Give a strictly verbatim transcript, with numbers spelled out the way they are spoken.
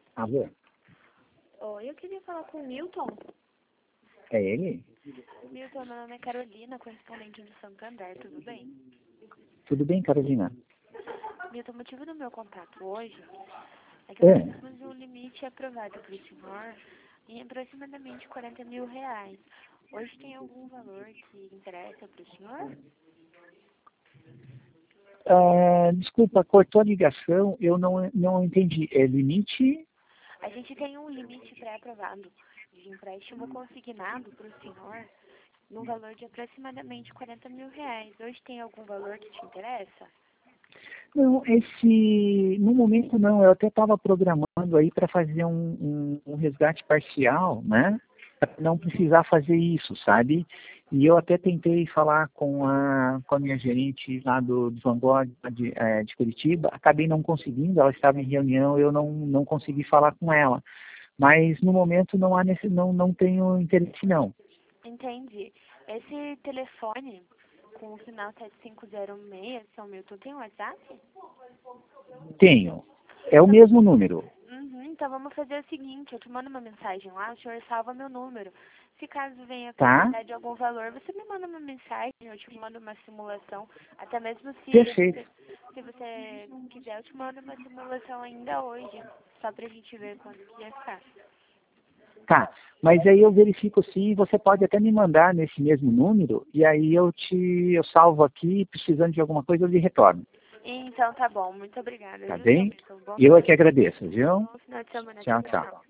Alô? Oi, eu queria falar com o Milton. É ele? Milton, meu nome é Carolina, correspondente do Santander, tudo bem? Tudo bem, Carolina? Milton, o motivo do meu contato hoje é que É. nós temos um limite aprovado para o senhor em aproximadamente quarenta mil reais. Hoje tem algum valor que interessa para o senhor? Ah, desculpa, cortou a ligação, eu não, não entendi. É limite? A gente tem um limite pré-aprovado de empréstimo consignado para o senhor no valor de aproximadamente quarenta mil reais. Hoje tem algum valor que te interessa? Não, esse. No momento não, eu até estava programando aí para fazer um, um, um resgate parcial, né? Para não precisar fazer isso, sabe? E eu até tentei falar com a, com a minha gerente lá do, do Vanguard de, é, de Curitiba, acabei não conseguindo, ela estava em reunião, eu não, não consegui falar com ela. Mas no momento não há nesse, não, não tenho interesse não. Entendi. Esse telefone com o final sete cinco zero seis, São Milton, tem um WhatsApp? Tenho. É o mesmo número. Uhum, então vamos fazer o seguinte, eu te mando uma mensagem lá, o senhor salva meu número. Se caso venha Tá? precisar de algum valor, você me manda uma mensagem, eu te mando uma simulação, até mesmo se Perfeito. você, se você quiser, eu te mando uma simulação ainda hoje, só pra gente ver quanto que ia ficar. Tá, mas aí eu verifico sim, você pode até me mandar nesse mesmo número, e aí eu te eu salvo aqui, precisando de alguma coisa eu lhe retorno. Então tá bom, muito obrigada, Tá viu, São bem? Milton? Bom Eu é final, que agradeço, viu? bom final de semana, Tchau, tchau, tchau. tchau.